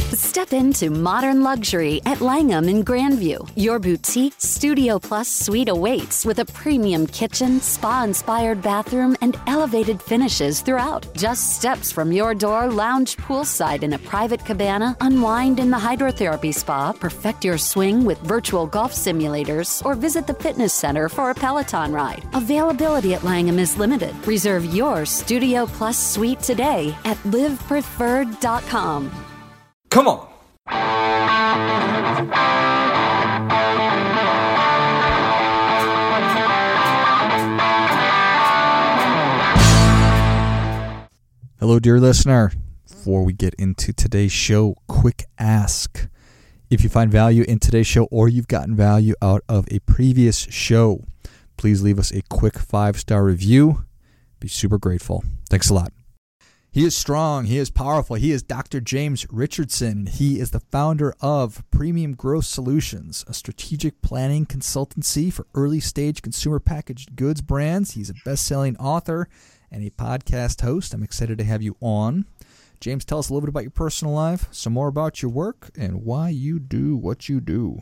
Step into modern luxury at Langham in Grandview. Your boutique Studio Plus suite awaits with a premium kitchen, spa-inspired bathroom, and elevated finishes throughout. Just steps from your door, lounge poolside in a private cabana, unwind in the hydrotherapy spa, perfect your swing with virtual golf simulators, or visit the fitness center for a Peloton ride. Availability at Langham is limited. Reserve your Studio Plus suite today at livepreferred.com. Come on. Hello, dear listener. Before we get into today's show, quick ask. If you find value in today's show or you've gotten value out of a previous show, please leave us a quick 5-star review. Be super grateful. Thanks a lot. He is strong. He is powerful. He is Dr. James Richardson. He is the founder of Premium Growth Solutions, a strategic planning consultancy for early-stage consumer packaged goods brands. He's a best-selling author and a podcast host. I'm excited to have you on. James, tell us a little bit about your personal life, some more about your work, and why you do what you do.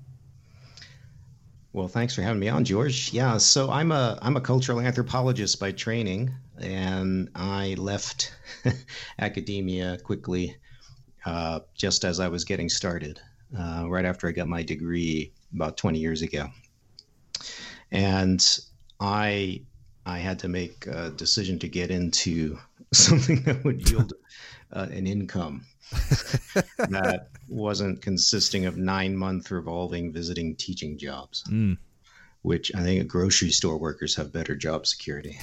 Well, thanks for having me on, George. Yeah, so I'm a cultural anthropologist by training, and I left academia quickly, just as I was getting started, right after I got my degree about 20 years ago. And I had to make a decision to get into something that would yield an income that wasn't consisting of 9-month revolving visiting teaching jobs, which I think grocery store workers have better job security.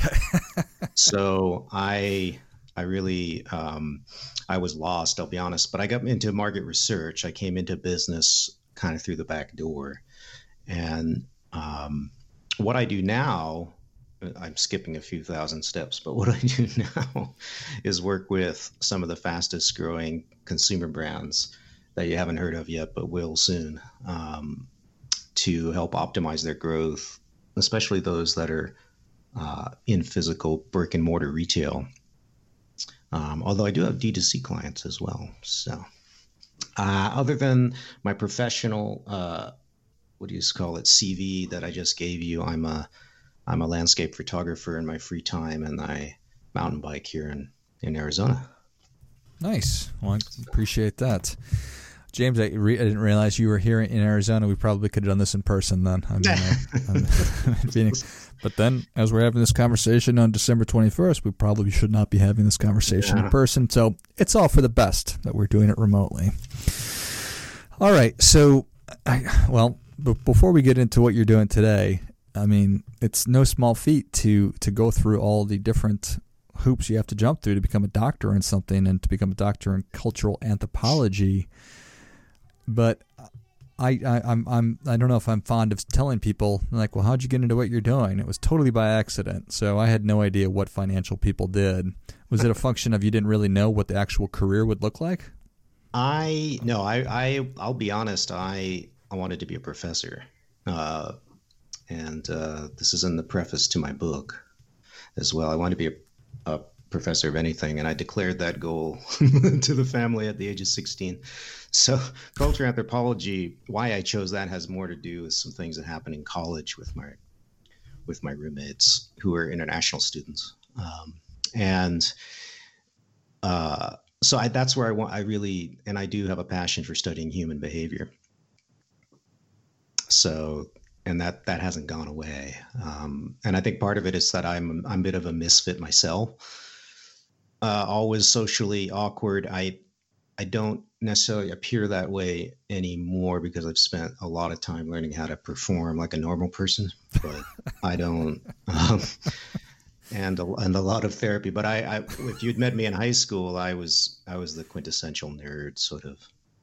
So I really, I was lost, I'll be honest, but I got into market research. I came into business kind of through the back door. And what I do now, I'm skipping a few thousand steps, but what I do now is work with some of the fastest growing consumer brands that you haven't heard of yet, but will soon, to help optimize their growth, especially those that are in physical brick and mortar retail. Although I do have D2C clients as well. So other than my professional, what do you call it, CV that I just gave you, I'm a landscape photographer in my free time, and I mountain bike here in Arizona. Nice. Well, I appreciate that. James, I didn't realize you were here in Arizona. We probably could have done this in person then. I'm in Phoenix. But then, as we're having this conversation on December 21st, we probably should not be having this conversation in person. So it's all for the best that we're doing it remotely. All right. So, before we get into what you're doing today, I mean, it's no small feat to go through all the different hoops you have to jump through to become a doctor in something, and to become a doctor in cultural anthropology. But I don't know if I'm fond of telling people, like, well, how'd you get into what you're doing? It was totally by accident. So I had no idea what financial people did. Was it a function of you didn't really know what the actual career would look like? I'll be honest. I wanted to be a professor. And this is in the preface to my book as well. I wanted to be a professor of anything, and I declared that goal to the family at the age of 16. So culture anthropology, why I chose that has more to do with some things that happened in college with my roommates who are international students. So that's where and I do have a passion for studying human behavior. So, and that hasn't gone away. And I think part of it is that I'm a bit of a misfit myself. Always socially awkward. I don't necessarily appear that way anymore because I've spent a lot of time learning how to perform like a normal person, but I don't, and a lot of therapy. But if you'd met me in high school, I was the quintessential nerd sort of.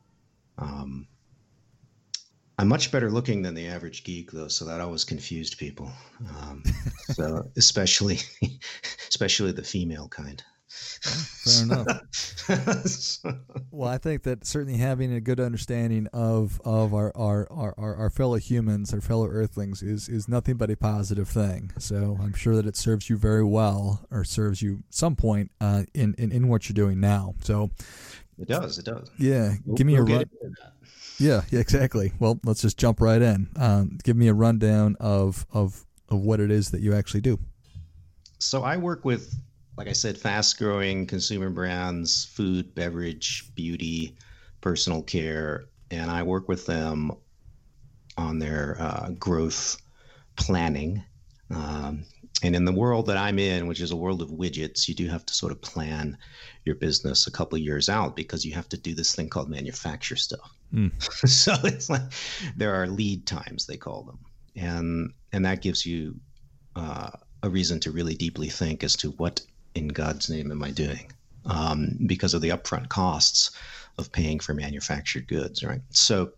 I'm much better looking than the average geek, though, so that always confused people. So especially the female kind. Fair enough. Well, I think that certainly having a good understanding of our fellow humans, our fellow Earthlings, is nothing but a positive thing. So I'm sure that it serves you very well, or serves you some point in what you're doing now. So It does. It does. Yeah. Give me a run. Yeah, exactly. Well, let's just jump right in. Give me a rundown of what it is that you actually do. So I work with, like I said, fast-growing consumer brands, food, beverage, beauty, personal care, and I work with them on their growth planning. And in the world that I'm in, which is a world of widgets, you do have to sort of plan your business a couple of years out because you have to do this thing called manufacture stuff. So it's like there are lead times, they call them. And that gives you a reason to really deeply think as to what in God's name am I doing? Because of the upfront costs of paying for manufactured goods, right? So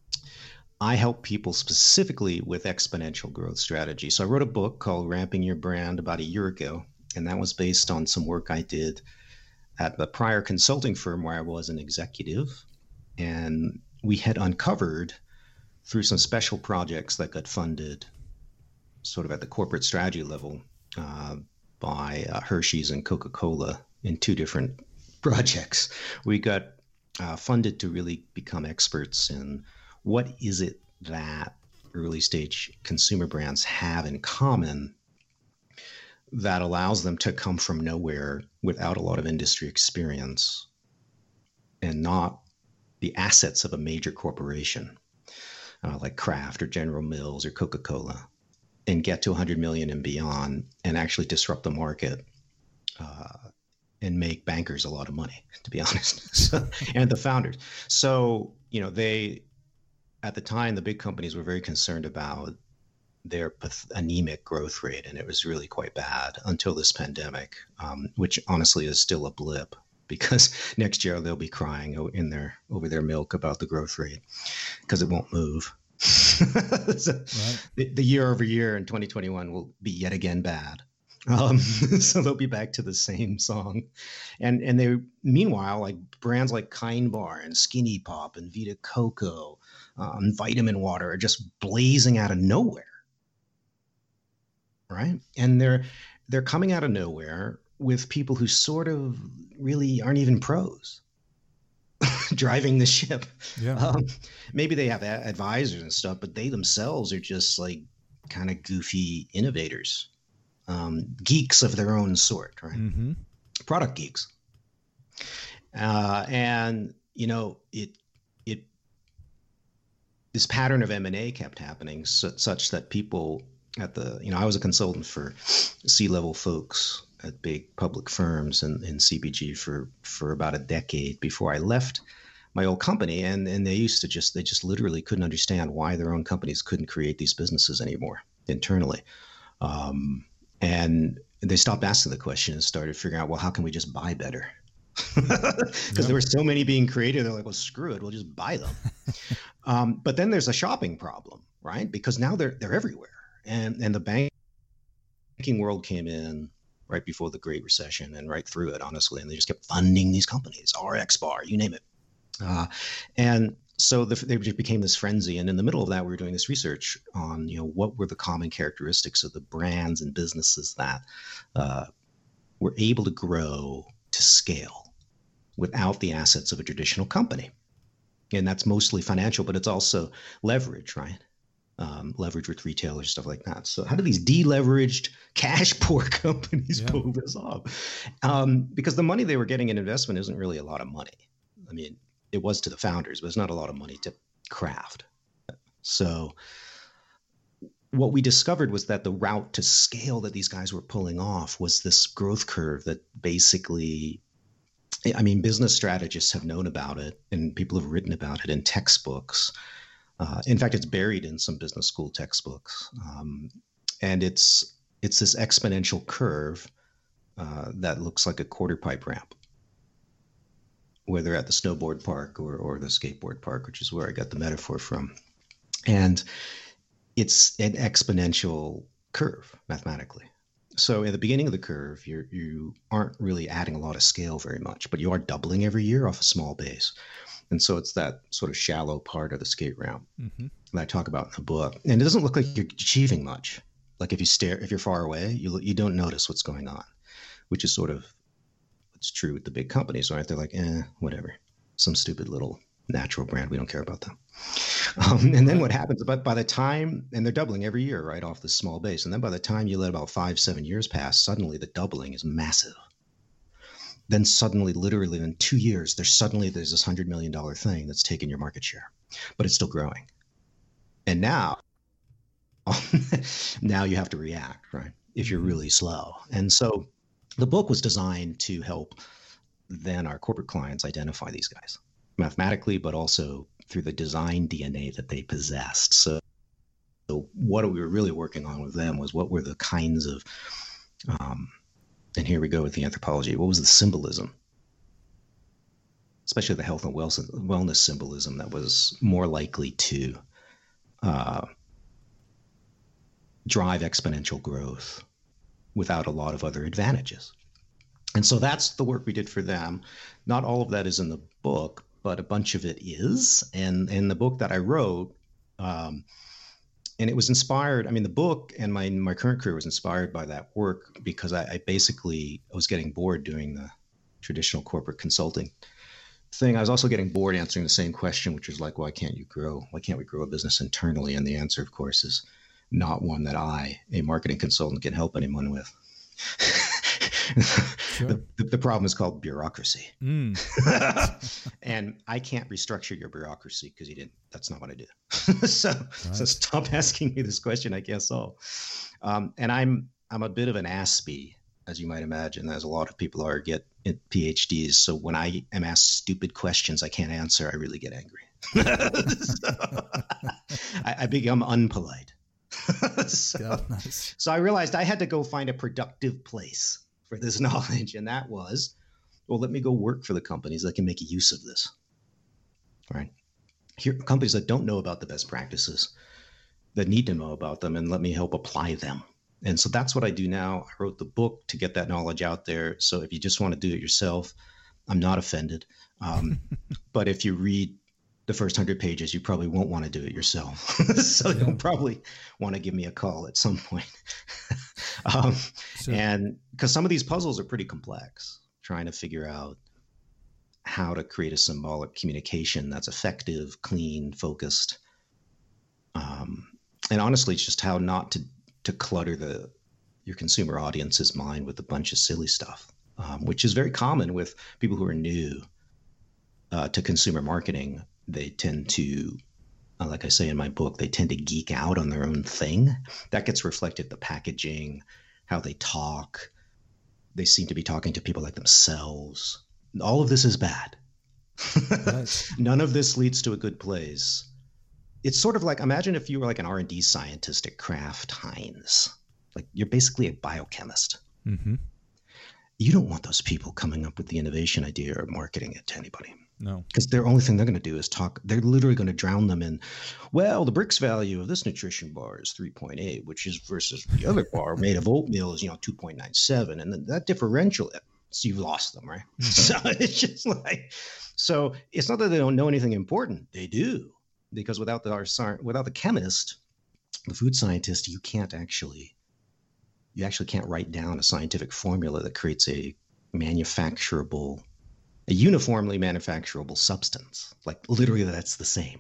I help people specifically with exponential growth strategy. So I wrote a book called Ramping Your Brand about a year ago, and that was based on some work I did at the prior consulting firm where I was an executive. And we had uncovered through some special projects that got funded sort of at the corporate strategy level by Hershey's and Coca-Cola in two different projects. We got funded to really become experts in what is it that early stage consumer brands have in common that allows them to come from nowhere without a lot of industry experience and not the assets of a major corporation like Kraft or General Mills or Coca-Cola, and get to 100 million and beyond and actually disrupt the market and make bankers a lot of money, to be honest, and the founders. So, at the time, the big companies were very concerned about their anemic growth rate, and it was really quite bad until this pandemic, which honestly is still a blip because next year they'll be crying over their milk about the growth rate because it won't move. So right. The year over year in 2021 will be yet again bad. So they'll be back to the same song. And they, meanwhile, like brands like Kind Bar and Skinny Pop and Vita Coco, Vitamin Water are just blazing out of nowhere. Right. And they're coming out of nowhere with people who sort of really aren't even pros driving the ship. Yeah. Maybe they have advisors and stuff, but they themselves are just like kind of goofy innovators, geeks of their own sort, right? Mm-hmm. Product geeks. And this pattern of M&A kept happening such that people at I was a consultant for C-level folks at big public firms and in CPG for about a decade before I left my old company. And they just literally couldn't understand why their own companies couldn't create these businesses anymore internally. And they stopped asking the question and started figuring out, well, how can we just buy better? Because there were so many being created. They're like, well, screw it. We'll just buy them. But then there's a shopping problem, right? Because now they're everywhere. And the banking world came in right before the Great Recession and right through it, honestly. And they just kept funding these companies, RX Bar, you name it. And so they just became this frenzy. And in the middle of that, we were doing this research on, what were the common characteristics of the brands and businesses that were able to grow to scale without the assets of a traditional company. And that's mostly financial, but it's also leverage, right? Leverage with retailers, stuff like that. So how do these deleveraged, cash poor companies pull this off? Because the money they were getting in investment isn't really a lot of money. I mean, it was to the founders, but it's not a lot of money to Kraft. So what we discovered was that the route to scale that these guys were pulling off was this growth curve that basically, business strategists have known about it and people have written about it in textbooks. In fact, it's buried in some business school textbooks. And it's this exponential curve that looks like a quarter pipe ramp, whether at the snowboard park or the skateboard park, which is where I got the metaphor from. And it's an exponential curve mathematically. So at the beginning of the curve, you aren't really adding a lot of scale very much, but you are doubling every year off a small base. And so it's that sort of shallow part of the skate ramp that I talk about in the book. And it doesn't look like you're achieving much. Like if you're far away, you don't notice what's going on, which is sort of It's true with the big companies, right? They're like, whatever, some stupid little natural brand. We don't care about them. And then what happens, but by the time, and they're doubling every year, right, off this small base. And then by the time you let about 5-7 years pass, suddenly the doubling is massive. Then suddenly, literally in 2 years, there's this $100 million thing that's taken your market share, but it's still growing. And now you have to react, right, if you're really slow. And so the book was designed to help then our corporate clients identify these guys mathematically, but also through the design DNA that they possessed. So what we were really working on with them was what were the kinds of, and here we go with the anthropology, what was the symbolism, especially the health and wellness symbolism that was more likely to drive exponential growth without a lot of other advantages. And so that's the work we did for them. Not all of that is in the book, but a bunch of it is. And in the book that I wrote, and it was inspired, I mean, the book and my current career was inspired by that work because I was getting bored doing the traditional corporate consulting thing. I was also getting bored answering the same question, which is like, why can't we grow a business internally? And the answer, of course, is not one that a marketing consultant, can help anyone with. Sure. The problem is called bureaucracy. And I can't restructure your bureaucracy because that's not what I do. So stop asking me this question I can't solve. And I'm a bit of an Aspie, as you might imagine, as a lot of people are, get PhDs. So when I am asked stupid questions I can't answer, I really get angry. I become unpolite. So I realized I had to go find a productive place for this knowledge. And that was, well, let me go work for the companies that can make use of this, right? Here, companies that don't know about the best practices, that need to know about them, and let me help apply them. And so that's what I do now. I wrote the book to get that knowledge out there. So if you just want to do it yourself, I'm not offended. But if you read the first 100 pages, you probably won't want to do it yourself. So you'll probably want to give me a call at some point. And because some of these puzzles are pretty complex, trying to figure out how to create a symbolic communication that's effective, clean, focused. And honestly, it's just how not to clutter your consumer audience's mind with a bunch of silly stuff, which is very common with people who are new to consumer marketing. They tend to, like I say in my book, they tend to geek out on their own thing. That gets reflected in the packaging, how they talk. They seem to be talking to people like themselves. All of this is bad. Right. None of this leads to a good place. It's sort of like, imagine if you were like an R&D scientist at Kraft Heinz. Like, you're basically a biochemist. Mm-hmm. You don't want those people coming up with the innovation idea or marketing it to anybody. No. Because the only thing they're going to do is talk. They're literally going to drown them in, well, the Brix value of this nutrition bar is 3.8, which is versus the other bar made of oatmeal is, 2.97. And then that differential, so you've lost them, right? Mm-hmm. So it's just like, so it's not that they don't know anything important. They do. Because without the chemist, the food scientist, you actually can't write down a scientific formula that creates a uniformly manufacturable substance. Like, literally, that's the same.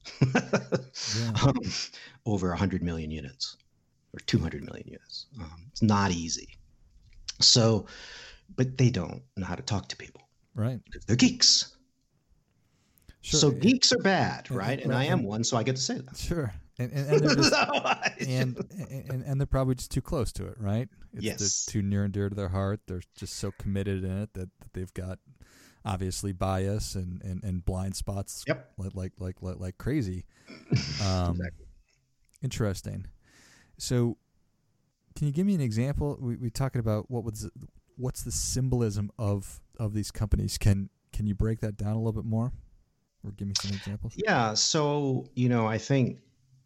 Over 100 million units or 200 million units. It's not easy. So, but they don't know how to talk to people. Right. They're geeks. Sure. So geeks are bad, right? And I am one, so I get to say that. Sure. And they're just, and they're probably just too close to it, right? They're too near and dear to their heart. They're just so committed in it that they've got obviously bias and blind spots. Yep. like crazy. Exactly. Interesting. So, can you give me an example? We're talking about what's the symbolism of these companies. Can you break that down a little bit more? Or give me some examples? Yeah, so, I think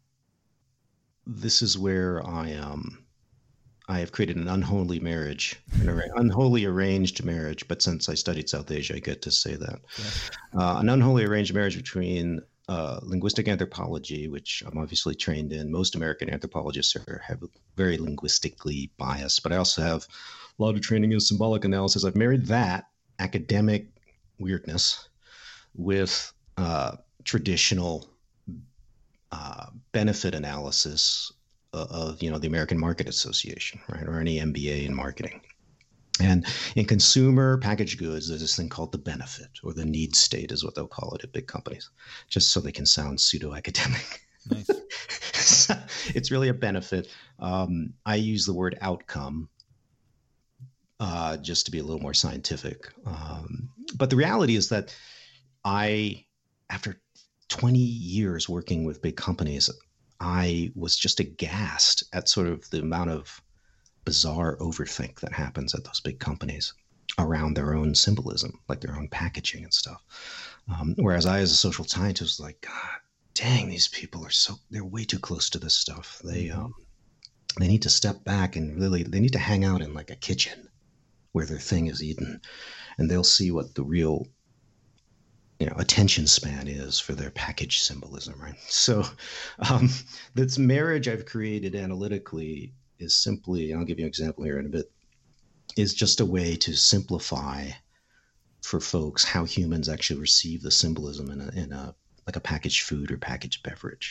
this is where I have created an unholy marriage, an unholy arranged marriage, but since I studied South Asia, I get to say that. Yeah. An unholy arranged marriage between linguistic anthropology, which I'm obviously trained in. Most American anthropologists have very linguistically biased, but I also have a lot of training in symbolic analysis. I've married that academic weirdness with traditional benefit analysis of the American Market Association, right, or any MBA in marketing. And in consumer packaged goods, there's this thing called the benefit, or the need state is what they'll call it at big companies, just so they can sound pseudo-academic. Nice. So it's really a benefit. I use the word outcome just to be a little more scientific. But the reality is that after 20 years working with big companies, I was just aghast at sort of the amount of bizarre overthink that happens at those big companies around their own symbolism, like their own packaging and stuff. Whereas I, as a social scientist, was like, God dang, these people they're way too close to this stuff. They need to step back and really, they need to hang out in like a kitchen where their thing is eaten, and they'll see what the real attention span is for their package symbolism, right? So this marriage I've created analytically is simply, and I'll give you an example here in a bit, is just a way to simplify for folks how humans actually receive the symbolism in a like a packaged food or packaged beverage.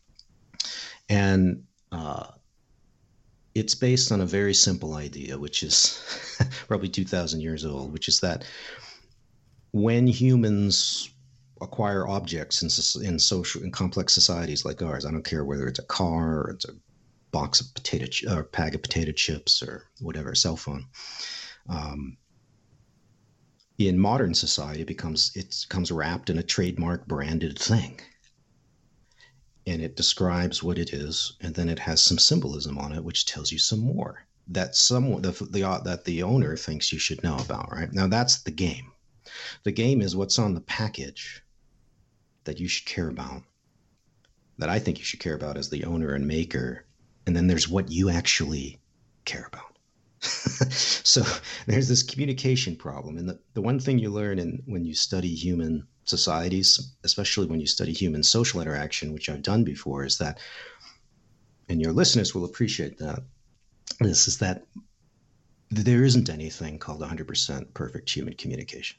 And it's based on a very simple idea, which is probably 2,000 years old, which is that when humans acquire objects in complex societies like ours, I don't care whether it's a car or it's a box of or bag of potato chips or whatever, cell phone. In modern society, it comes wrapped in a trademark branded thing, and it describes what it is, and then it has some symbolism on it, which tells you some more that the owner thinks you should know about. Right now, that's the game. The game is what's on the package that you should care about, that I think you should care about as the owner and maker. And then there's what you actually care about. So there's this communication problem. And the one thing you learn when you study human societies, especially when you study human social interaction, which I've done before, is that, and your listeners will appreciate that, this is that there isn't anything called 100% perfect human communication.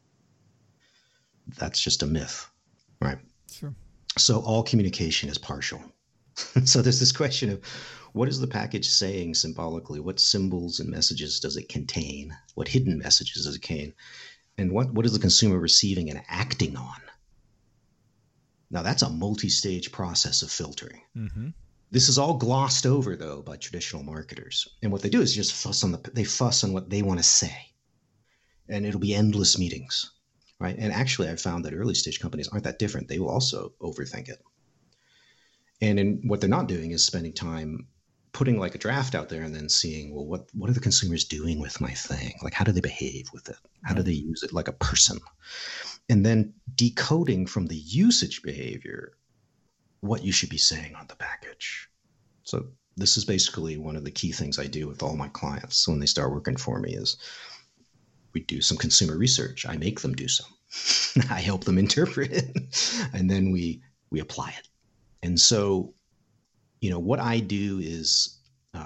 That's just a myth, right? Sure. So all communication is partial. So there's this question of, what is the package saying symbolically? What symbols and messages does it contain? What hidden messages does it contain? And what is the consumer receiving and acting on? Now, that's a multi-stage process of filtering. Mm-hmm. This is all glossed over, though, by traditional marketers. And what they do is just fuss on what they want to say. And it'll be endless meetings, right? And actually, I've found that early stage companies aren't that different. They will also overthink it. And what they're not doing is spending time putting like a draft out there and then seeing, well, what are the consumers doing with my thing? Like, how do they behave with it? How do they use it like a person? And then decoding from the usage behavior what you should be saying on the package. So this is basically one of the key things I do with all my clients when they start working for me is we do some consumer research. I make them do some. I help them interpret it, and then we apply it. And so, what I do is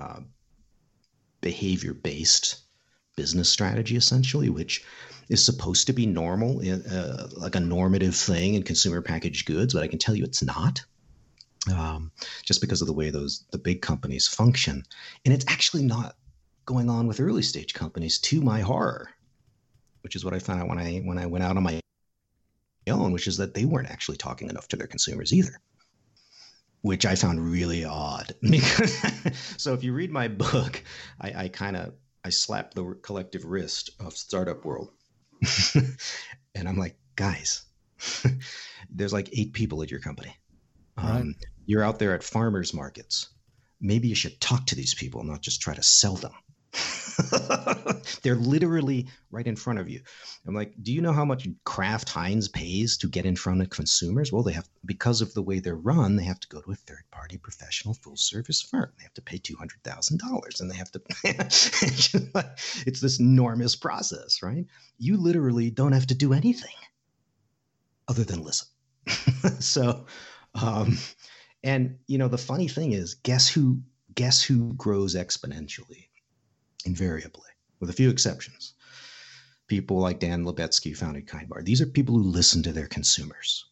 behavior-based business strategy, essentially, which is supposed to be normal, like a normative thing in consumer packaged goods, but I can tell you it's not, just because of the way the big companies function. And it's actually not going on with early stage companies, to my horror, which is what I found out when I went out on my own, which is that they weren't actually talking enough to their consumers either, which I found really odd. So if you read my book, I slap the collective wrist of startup world. And I'm like, guys, there's like 8 people at your company. Right. You're out there at farmers markets. Maybe you should talk to these people, not just try to sell them. They're literally right in front of you. I'm like, do you know how much Kraft Heinz pays to get in front of consumers? Well, because of the way they're run, they have to go to a third-party professional full-service firm. They have to pay $200,000, and they have to. It's this enormous process, right? You literally don't have to do anything other than listen. So, and the funny thing is, guess who grows exponentially? Invariably, with a few exceptions. People like Dan Lebetsky, who founded Kind Bar. These are people who listen to their consumers.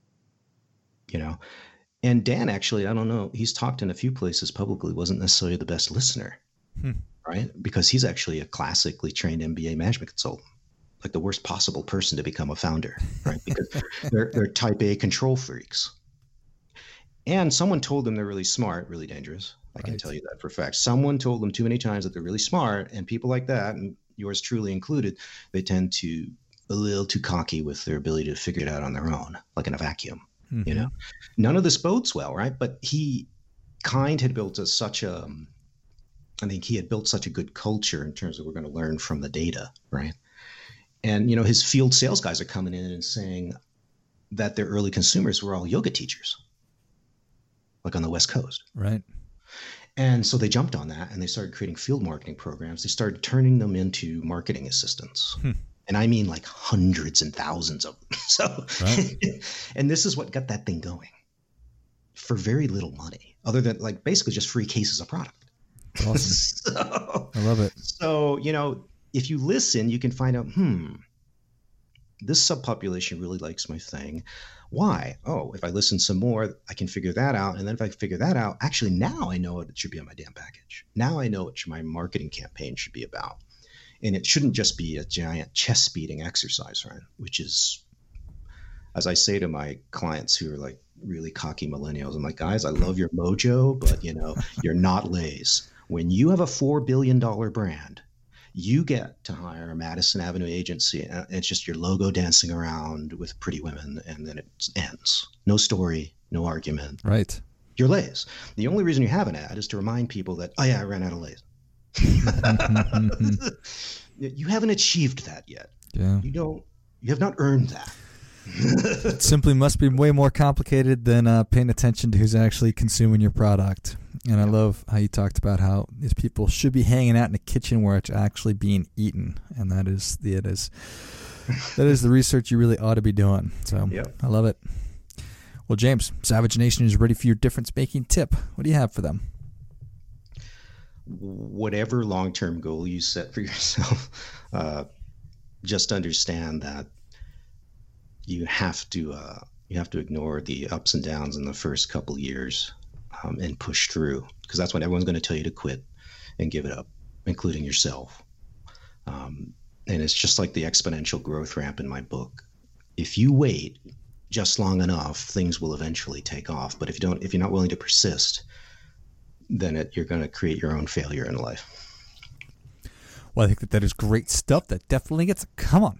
And Dan, actually, I don't know, he's talked in a few places publicly, wasn't necessarily the best listener, right? Because he's actually a classically trained MBA management consultant, like the worst possible person to become a founder, right? Because they're type A control freaks. And someone told them they're really smart, really dangerous. I can tell you that for a fact. Someone told them too many times that they're really smart, and people like that, and yours truly included, they tend to a little too cocky with their ability to figure it out on their own, like in a vacuum. None of this bodes well, right? But Kind had built such a good culture in terms of we're going to learn from the data, right? And, his field sales guys are coming in and saying that their early consumers were all yoga teachers, like on the West Coast. Right. And so they jumped on that and they started creating field marketing programs. They started turning them into marketing assistants. And I mean like hundreds and thousands of them. So, and this is what got that thing going for very little money, other than like basically just free cases of product. Awesome. I love it. So, if you listen, you can find out, this subpopulation really likes my thing. Why? Oh, if I listen some more, I can figure that out. And then if I figure that out, actually now I know what it should be on my damn package. Now I know what my marketing campaign should be about. And it shouldn't just be a giant chest beating exercise, right? Which is, as I say to my clients who are like really cocky millennials, I'm like, guys, I love your mojo, but you're not Lay's. When you have a $4 billion brand, you get to hire a Madison Avenue agency. And it's just your logo dancing around with pretty women, and then it ends. No story, no argument. Right. You're Lay's. The only reason you have an ad is to remind people that, oh yeah, I ran out of Lay's. You haven't achieved that yet. Yeah. You have not earned that. It simply must be way more complicated than paying attention to who's actually consuming your product. And I love how you talked about how these people should be hanging out in a kitchen where it's actually being eaten, and that is the research you really ought to be doing. So I love it. Well, James, Savage Nation is ready for your difference-making tip. What do you have for them? Whatever long-term goal you set for yourself, just understand that you have to ignore the ups and downs in the first couple years. And push through, because that's when everyone's going to tell you to quit and give it up, including yourself. And it's just like the exponential growth ramp in my book. If you wait just long enough, things will eventually take off. But if you're not willing to persist, then you're going to create your own failure in life. Well, I think that is great stuff. That definitely gets. Come on.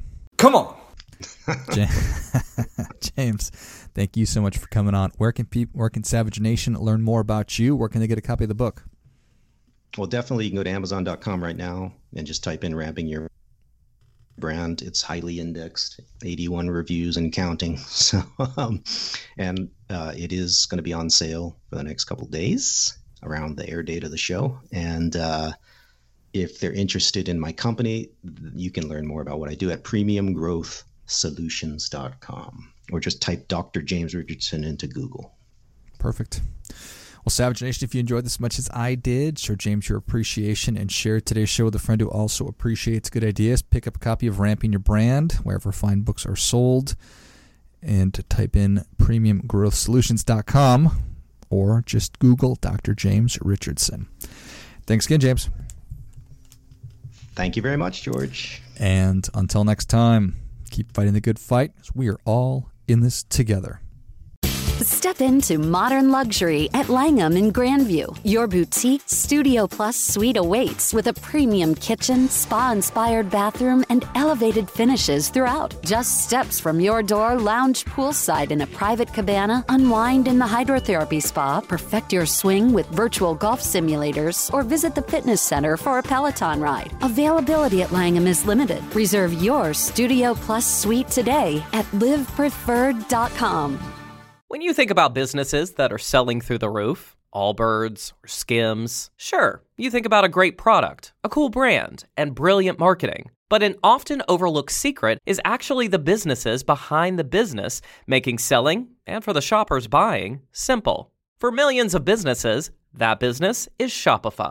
James, thank you so much for coming on. Where can Savage Nation learn more about you? Where can they get a copy of the book? Well, definitely you can go to Amazon.com right now and just type in Ramping Your Brand. It's highly indexed, 81 reviews and counting. So, and it is going to be on sale for the next couple of days around the air date of the show. And if they're interested in my company, you can learn more about what I do at premiumgrowthsolutions.com, or just type Dr. James Richardson into Google. Perfect. Well, Savage Nation, if you enjoyed this as much as I did, show James your appreciation and share today's show with a friend who also appreciates good ideas. Pick up a copy of Ramping Your Brand wherever fine books are sold, and to type in premiumgrowthsolutions.com, or just Google Dr. James Richardson. Thanks again, James. Thank you very much, George. And until next time, keep fighting the good fight, as we are all in this together. Step into modern luxury at Langham in Grandview. Your boutique Studio Plus suite awaits with a premium kitchen, spa-inspired bathroom, and elevated finishes throughout. Just steps from your door, lounge poolside in a private cabana, unwind in the hydrotherapy spa, perfect your swing with virtual golf simulators, or visit the fitness center for a Peloton ride. Availability at Langham is limited. Reserve your Studio Plus suite today at livepreferred.com. When you think about businesses that are selling through the roof, Allbirds or Skims, sure, you think about a great product, a cool brand, and brilliant marketing. But an often overlooked secret is actually the businesses behind the business, making selling, and for the shoppers buying, simple. For millions of businesses, that business is Shopify.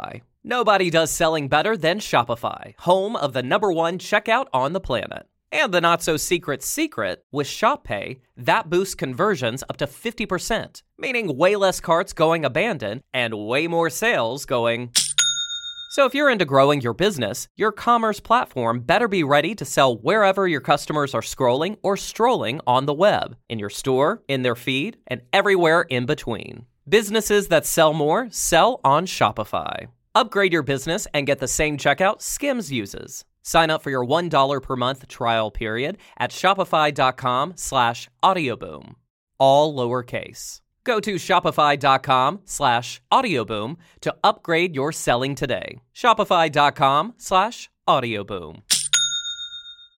Nobody does selling better than Shopify, home of the #1 checkout on the planet. And the not-so-secret secret, with Shop Pay, that boosts conversions up to 50%, meaning way less carts going abandoned and way more sales going... So if you're into growing your business, your commerce platform better be ready to sell wherever your customers are scrolling or strolling on the web, in your store, in their feed, and everywhere in between. Businesses that sell more sell on Shopify. Upgrade your business and get the same checkout Skims uses. Sign up for your $1 per month trial period at shopify.com/audioboom. All lowercase. Go to shopify.com/audioboom to upgrade your selling today. Shopify.com/audioboom.